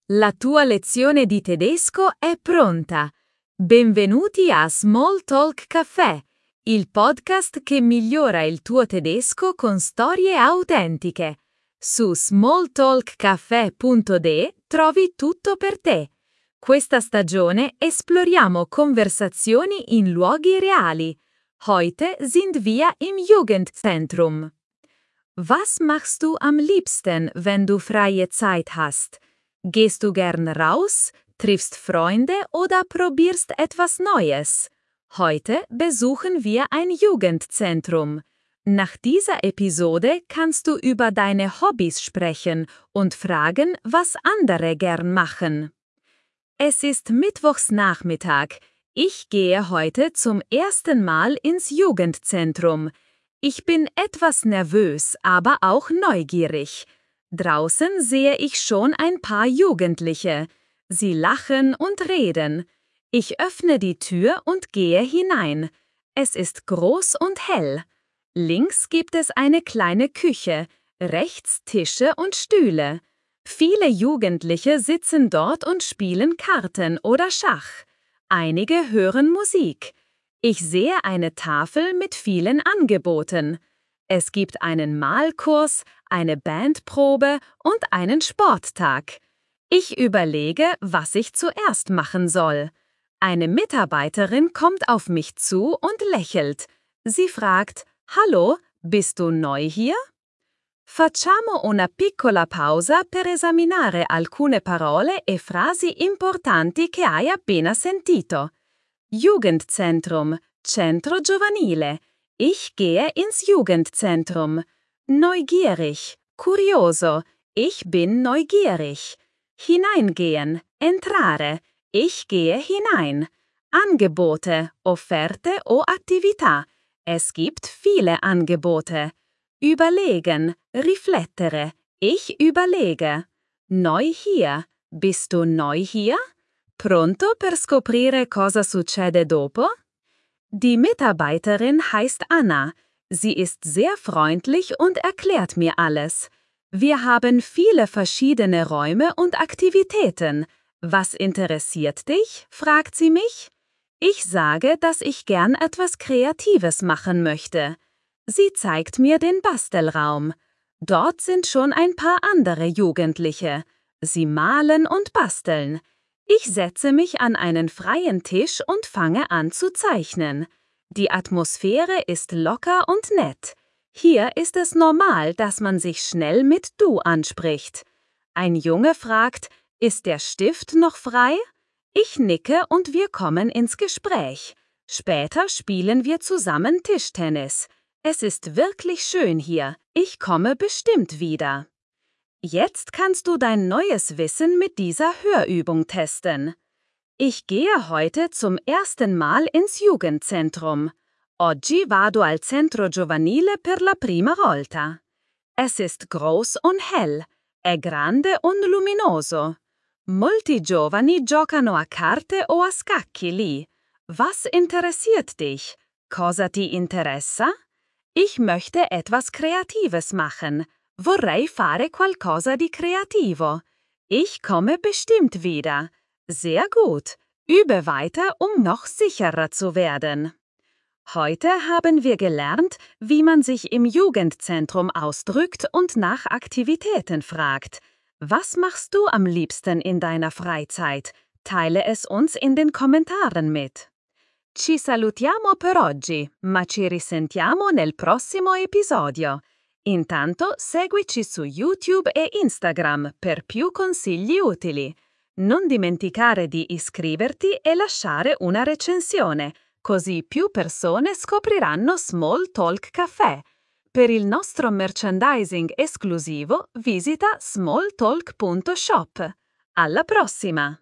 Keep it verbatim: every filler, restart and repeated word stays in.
La tua lezione di tedesco è pronta. Benvenuti a Small Talk Café, il podcast che migliora il tuo tedesco con storie autentiche. Su smalltalkcafe punto de trovi tutto per te. Questa stagione esploriamo conversazioni in luoghi reali. Heute sind wir im Jugendzentrum. Was machst du am liebsten, wenn du freie Zeit hast? Gehst du gern raus, triffst Freunde oder probierst etwas Neues? Heute besuchen wir ein Jugendzentrum. Nach dieser Episode kannst du über deine Hobbys sprechen und fragen, was andere gern machen. Es ist Mittwochsnachmittag. Ich gehe heute zum ersten Mal ins Jugendzentrum. Ich bin etwas nervös, aber auch neugierig. Draußen sehe ich schon ein paar Jugendliche. Sie lachen und reden. Ich öffne die Tür und gehe hinein. Es ist groß und hell. Links gibt es eine kleine Küche, rechts Tische und Stühle. Viele Jugendliche sitzen dort und spielen Karten oder Schach. Einige hören Musik. Ich sehe eine Tafel mit vielen Angeboten. Es gibt einen Malkurs, eine Bandprobe und einen Sporttag. Ich überlege, was ich zuerst machen soll. Eine Mitarbeiterin kommt auf mich zu und lächelt. Sie fragt: Hallo, bist du neu hier? Facciamo una piccola pausa per esaminare alcune parole e frasi importanti che hai appena sentito. Jugendzentrum, Centro Giovanile. Ich gehe ins Jugendzentrum. Neugierig, curioso. Ich bin neugierig. Hineingehen, entrare. Ich gehe hinein. Angebote, offerte o attività. Es gibt viele Angebote. Überlegen, riflettere. Ich überlege. Neu hier. Bist du neu hier? Pronto per scoprire cosa succede dopo? Die Mitarbeiterin heißt Anna. Sie ist sehr freundlich und erklärt mir alles. Wir haben viele verschiedene Räume und Aktivitäten. Was interessiert dich? Fragt sie mich. Ich sage, dass ich gern etwas Kreatives machen möchte. Sie zeigt mir den Bastelraum. Dort sind schon ein paar andere Jugendliche. Sie malen und basteln. Ich setze mich an einen freien Tisch und fange an zu zeichnen. Die Atmosphäre ist locker und nett. Hier ist es normal, dass man sich schnell mit Du anspricht. Ein Junge fragt: Ist der Stift noch frei? Ich nicke und wir kommen ins Gespräch. Später spielen wir zusammen Tischtennis. Es ist wirklich schön hier. Ich komme bestimmt wieder. Jetzt kannst du dein neues Wissen mit dieser Hörübung testen. Ich gehe heute zum ersten Mal ins Jugendzentrum. Oggi vado al centro giovanile per la prima volta. Es ist groß und hell. È grande und luminoso. Molti giovani giocano a carte o a scacchi lì. Was interessiert dich? Cosa ti interessa? Ich möchte etwas Kreatives machen. Vorrei fare qualcosa di creativo. Ich komme bestimmt wieder. Sehr gut. Übe weiter, um noch sicherer zu werden. Heute haben wir gelernt, wie man sich im Jugendzentrum ausdrückt und nach Aktivitäten fragt. Was machst du am liebsten in deiner Freizeit? Teile es uns in den Kommentaren mit. Ci salutiamo per oggi, ma ci risentiamo nel prossimo episodio. Intanto seguici su YouTube e Instagram per più consigli utili. Non dimenticare di iscriverti e lasciare una recensione, così più persone scopriranno Small Talk Café. Per il nostro merchandising esclusivo visita smalltalk punto shop. Alla prossima!